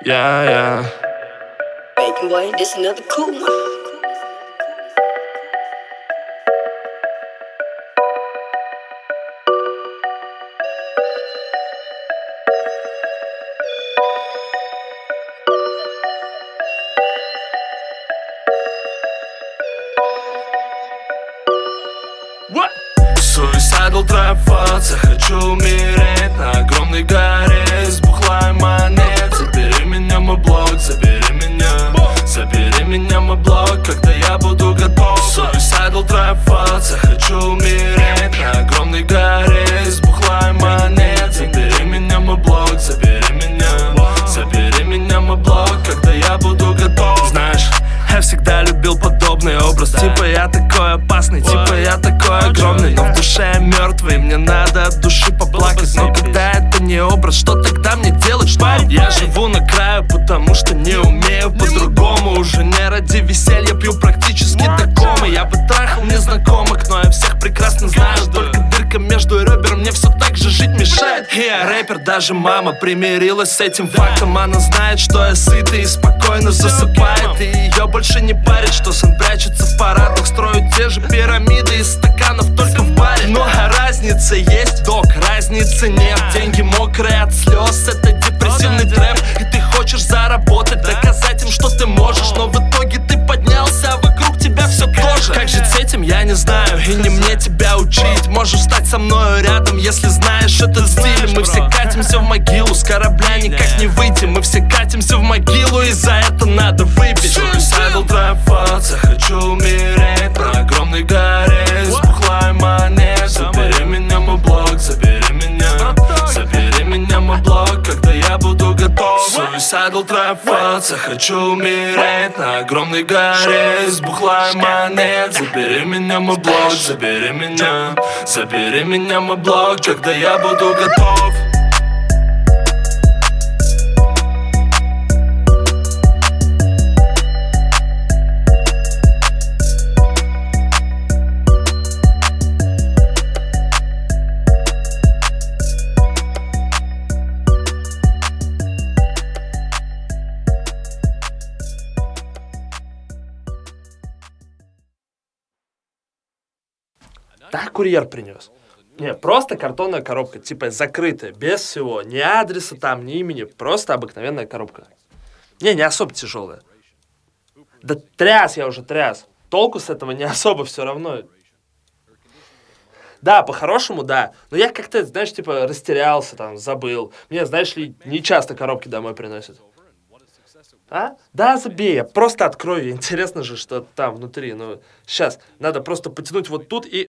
Yeah. Making way, this another cool one. Suicidal трапаться, хочу умереть на огромной горе из бухла и монет. Забери меня, мой блог, забери меня, мой блог, когда я буду готов. Suicidal трапаться, хочу умереть на огромной горе из бухла и монет. Забери меня, мой блог, забери меня, мой блог, когда я буду готов. Знаешь, я всегда любил подобный образ. Типа я такой опасный, типа я такой огромный. Но в душе я мертвый, мне надо от души поплакать. Но когда это не образ, что тогда мне делать, что? Я живу на краю, потому что не умею по-другому. Уже не ради веселья пью практически до комы. Я бы трахал незнакомых, но я всех прекрасно знаю. Только дырка между ребер мне все так же жить мешает. Я рэпер, даже мама примирилась с этим фактом. Она знает, что я сытый и спокойно засыпает. И ее больше не парит, что сын прячется в парадах. Строят те же пирамиды из стаканов, только в баре. Но разница есть, док, разницы нет. Деньги мокрые от слез, это депрессивный трэп. И ты хочешь заработать, доказать им, что ты можешь. Но в итоге ты поднялся, а вокруг тебя все тоже. Как жить с этим, я не знаю, и не мне тебя учить. Можешь стать со мною рядом, если знаешь этот стиль. Мы все катимся в могилу, с корабля никак не выйти. Мы все катимся в могилу, и за это надо выпить. Suicidal трапаться, хочу умереть на огромной горе из бухла и монет. Забери меня, мой блог, забери меня, мой блог, когда я буду готов. Suicidal трапаться, хочу умереть на огромной горе из бухла и монет. Забери меня, мой блог, забери меня, мой блог, когда я буду готов. Да, курьер принес. Не, просто картонная коробка, типа закрытая, без всего. Ни адреса там, ни имени, просто обыкновенная коробка. Не особо тяжелая. Да я уже тряс. Толку с этого не особо, все равно. Да, по-хорошему, да. Но я как-то, знаешь, типа растерялся, там, забыл. Мне, знаешь ли, не часто коробки домой приносят. А? Да, забей, я просто открою. Интересно же, что там внутри. Ну, сейчас, надо просто потянуть вот тут и...